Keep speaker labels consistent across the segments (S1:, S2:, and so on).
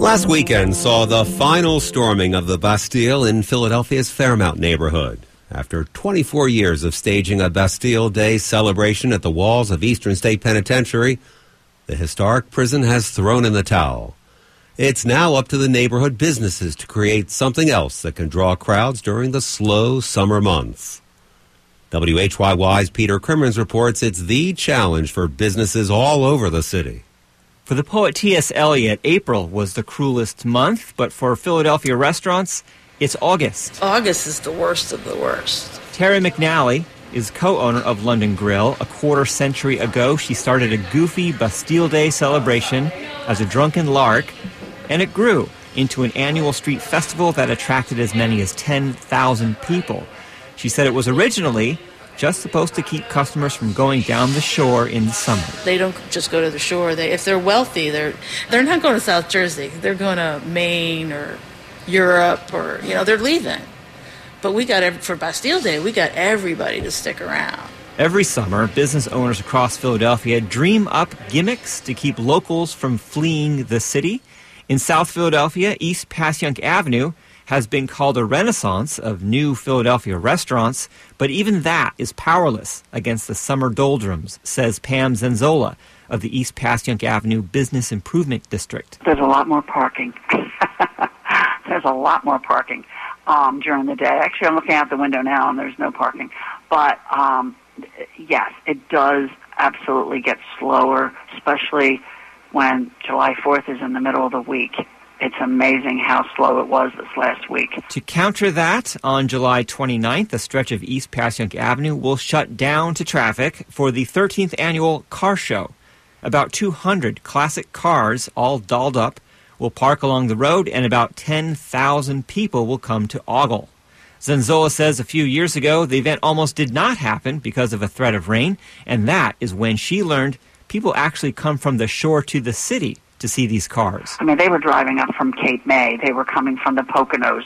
S1: Last weekend saw the final storming of the Bastille in Philadelphia's Fairmount neighborhood. After 24 years of staging a Bastille Day celebration at the walls of Eastern State Penitentiary, the historic prison has thrown in the towel. It's now up to the neighborhood businesses to create something else that can draw crowds during the slow summer months. WHYY's Peter Crimmins reports it's the challenge for businesses all over the city.
S2: For the poet T.S. Eliot, April was the cruelest month, but for Philadelphia restaurants, it's August.
S3: August is the worst of the worst.
S2: Terry McNally is co-owner of London Grill. A quarter-century ago, she started a goofy Bastille Day celebration as a drunken lark, and it grew into an annual street festival that attracted as many as 10,000 people. She said it was originally just supposed to keep customers from going down the shore in the summer.
S3: They don't just go to the shore. If they're wealthy, they're not going to South Jersey. They're going to Maine or Europe or, they're leaving. But for Bastille Day, we got everybody to stick around.
S2: Every summer, business owners across Philadelphia dream up gimmicks to keep locals from fleeing the city. In South Philadelphia, East Passyunk Avenue has been called a renaissance of new Philadelphia restaurants, but even that is powerless against the summer doldrums, says Pam Zenzola of the East Passyunk Avenue Business Improvement District.
S4: There's a lot more parking. There's a lot more parking during the day. Actually, I'm looking out the window now, and there's no parking. But, yes, it does absolutely get slower, especially when July 4th is in the middle of the week. It's amazing how slow it was this last week.
S2: To counter that, on July 29th, a stretch of East Passyunk Avenue will shut down to traffic for the 13th annual car show. About 200 classic cars, all dolled up, will park along the road, and about 10,000 people will come to ogle. Zenzola says a few years ago, the event almost did not happen because of a threat of rain, and that is when she learned people actually come from the shore to the city to see these cars.
S4: I mean, they were driving up from Cape May. They were coming from the Poconos.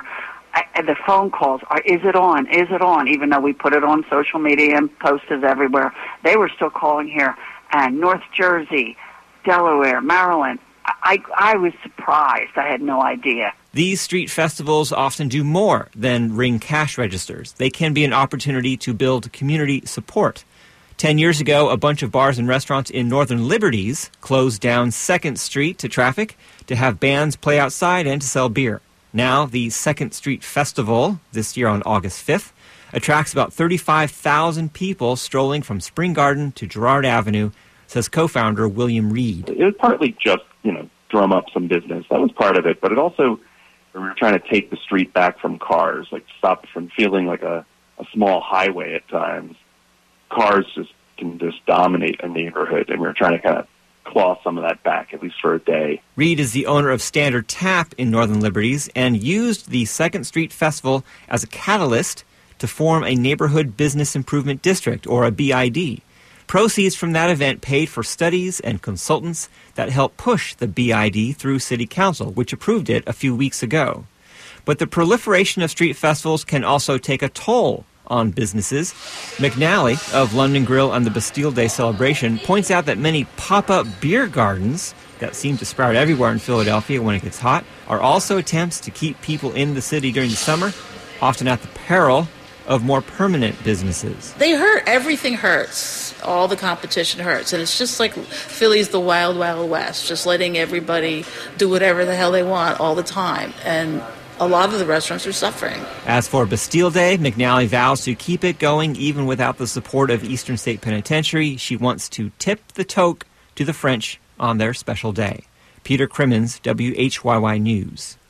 S4: The phone calls are, is it on? Is it on? Even though we put it on social media and posters everywhere, they were still calling here. And North Jersey, Delaware, Maryland. I was surprised. I had no idea.
S2: These street festivals often do more than ring cash registers. They can be an opportunity to build community support. 10 years ago, a bunch of bars and restaurants in Northern Liberties closed down 2nd Street to traffic to have bands play outside and to sell beer. Now, the 2nd Street Festival, this year on August 5th, attracts about 35,000 people strolling from Spring Garden to Girard Avenue, says co-founder William Reed.
S5: It was partly just, drum up some business. That was part of it. But it also, we were trying to take the street back from cars, stop from feeling like a small highway at times. Cars can dominate a neighborhood, and we were trying to kind of claw some of that back, at least for a day.
S2: Reed is the owner of Standard Tap in Northern Liberties and used the 2nd Street Festival as a catalyst to form a neighborhood business improvement district, or a BID. Proceeds from that event paid for studies and consultants that helped push the BID through City Council, which approved it a few weeks ago. But the proliferation of street festivals can also take a toll on businesses. McNally of London Grill and the Bastille Day celebration points out that many pop-up beer gardens that seem to sprout everywhere in Philadelphia when it gets hot are also attempts to keep people in the city during the summer, often at the peril of more permanent businesses.
S3: They hurt. Everything hurts. All the competition hurts. And it's just like Philly's the wild, wild west, just letting everybody do whatever the hell they want all the time. And a lot of the restaurants are suffering.
S2: As for Bastille Day, McNally vows to keep it going even without the support of Eastern State Penitentiary. She wants to tip the toque to the French on their special day. Peter Crimmins, WHYY News.